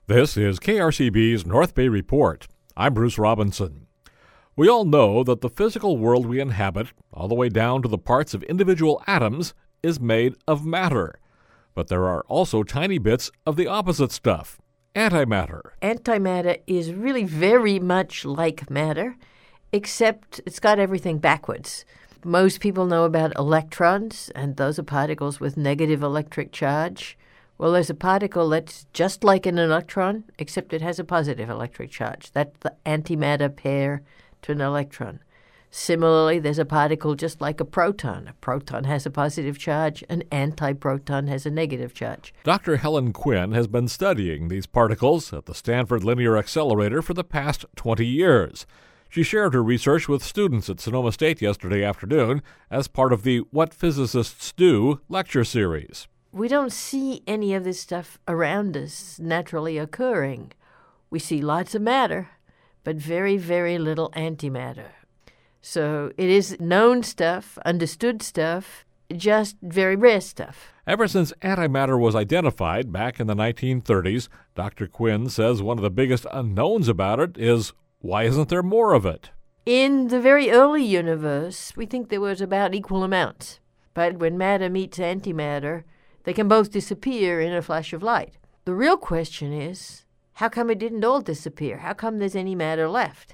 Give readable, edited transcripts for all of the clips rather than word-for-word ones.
This is KRCB's North Bay Report. I'm Bruce Robinson. We all know that the physical world we inhabit, all the way down to the parts of individual atoms, is made of matter. But there are also tiny bits of the opposite stuff, antimatter. Antimatter is really very much like matter, except it's got everything backwards. Most people know about electrons, and those are particles with negative electric charge. Well, there's a particle that's just like an electron, except it has a positive electric charge. That's the antimatter pair to an electron. Similarly, there's a particle just like a proton. A proton has a positive charge, an antiproton has a negative charge. Dr. Helen Quinn has been studying these particles at the Stanford Linear Accelerator for the past 20 years. She shared her research with students at Sonoma State yesterday afternoon as part of the What Physicists Do lecture series. We don't see any of this stuff around us naturally occurring. We see lots of matter, but very, very little antimatter. So it is known stuff, understood stuff, just very rare stuff. Ever since antimatter was identified back in the 1930s, Dr. Quinn says one of the biggest unknowns about it is, why isn't there more of it? In the very early universe, we think there was about equal amounts. But when matter meets antimatter, they can both disappear in a flash of light. The real question is, how come it didn't all disappear? How come there's any matter left?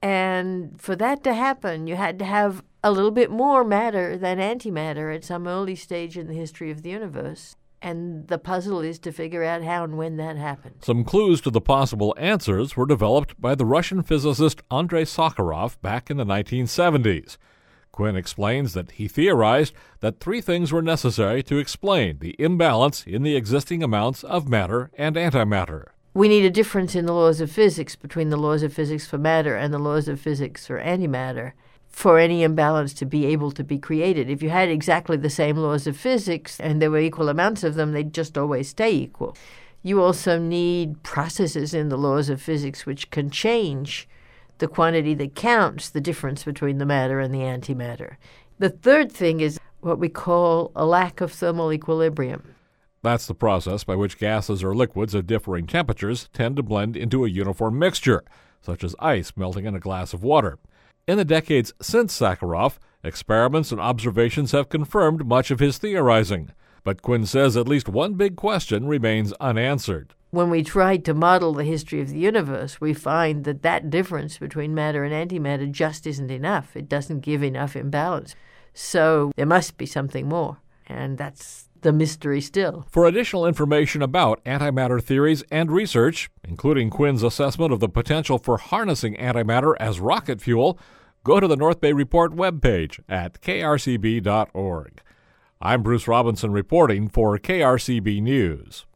And for that to happen, you had to have a little bit more matter than antimatter at some early stage in the history of the universe. And the puzzle is to figure out how and when that happened. Some clues to the possible answers were developed by the Russian physicist Andrei Sakharov back in the 1970s. Quinn explains that he theorized that three things were necessary to explain the imbalance in the existing amounts of matter and antimatter. We need a difference in the laws of physics between the laws of physics for matter and the laws of physics for antimatter for any imbalance to be able to be created. If you had exactly the same laws of physics and there were equal amounts of them, they'd just always stay equal. You also need processes in the laws of physics which can change the quantity that counts the difference between the matter and the antimatter. The third thing is what we call a lack of thermal equilibrium. That's the process by which gases or liquids of differing temperatures tend to blend into a uniform mixture, such as ice melting in a glass of water. In the decades since Sakharov, experiments and observations have confirmed much of his theorizing. But Quinn says at least one big question remains unanswered. When we try to model the history of the universe, we find that that difference between matter and antimatter just isn't enough. It doesn't give enough imbalance. So there must be something more, and that's the mystery still. For additional information about antimatter theories and research, including Quinn's assessment of the potential for harnessing antimatter as rocket fuel, go to the North Bay Report webpage at krcb.org. I'm Bruce Robinson reporting for KRCB News.